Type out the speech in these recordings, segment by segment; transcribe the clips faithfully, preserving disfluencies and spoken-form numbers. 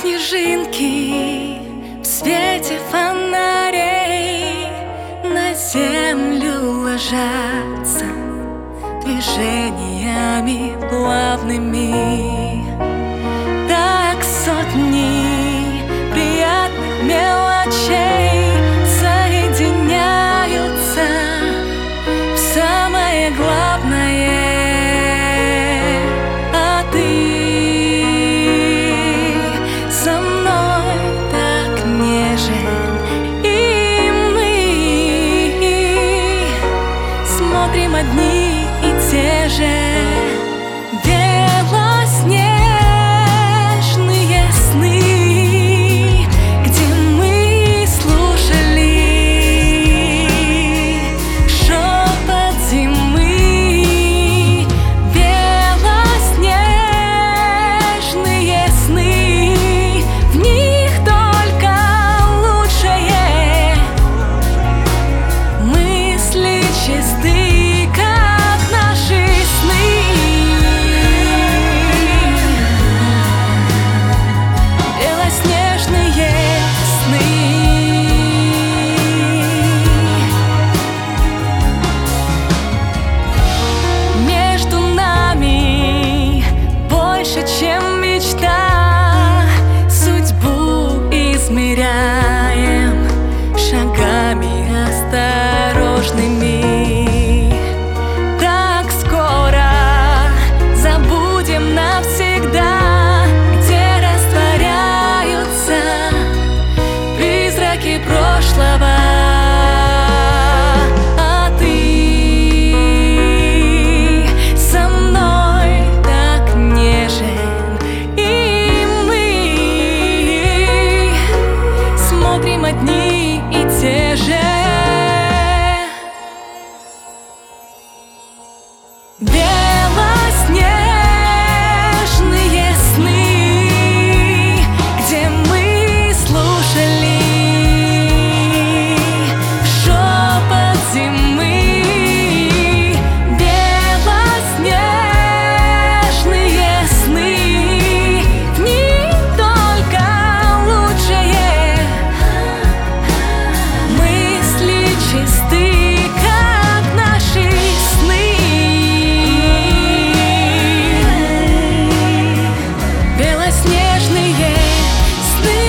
снежинки в свете фонарей на землю ложатся движениями плавными. Так сотни приятных мелочей соединяются в самое главное. А ты со мной так нежен, и мы смотрим одни и те же. Белоснежные сны, где мы слушали шепот зимы. Белоснежные сны, в них только лучшее. Мысли чисты, чем мечта. Судьбу измеряем шагами осторожными. Так скоро забудем навсегда, где растворяются призраки прошлого. Одни и те же. Белоснежные сны, где мы слушали шепот зимы. Белоснежные сны, в них только лучшее. Чисты, как наши сны. Белоснежные сны.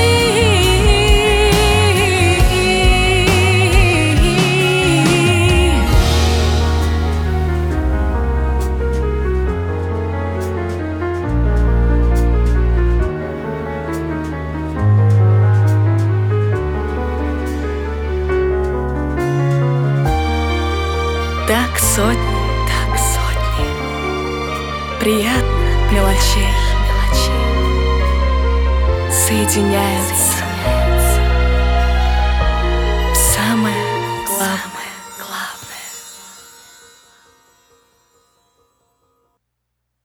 Так сотни, так сотни приятных мелочей, мелочей соединяются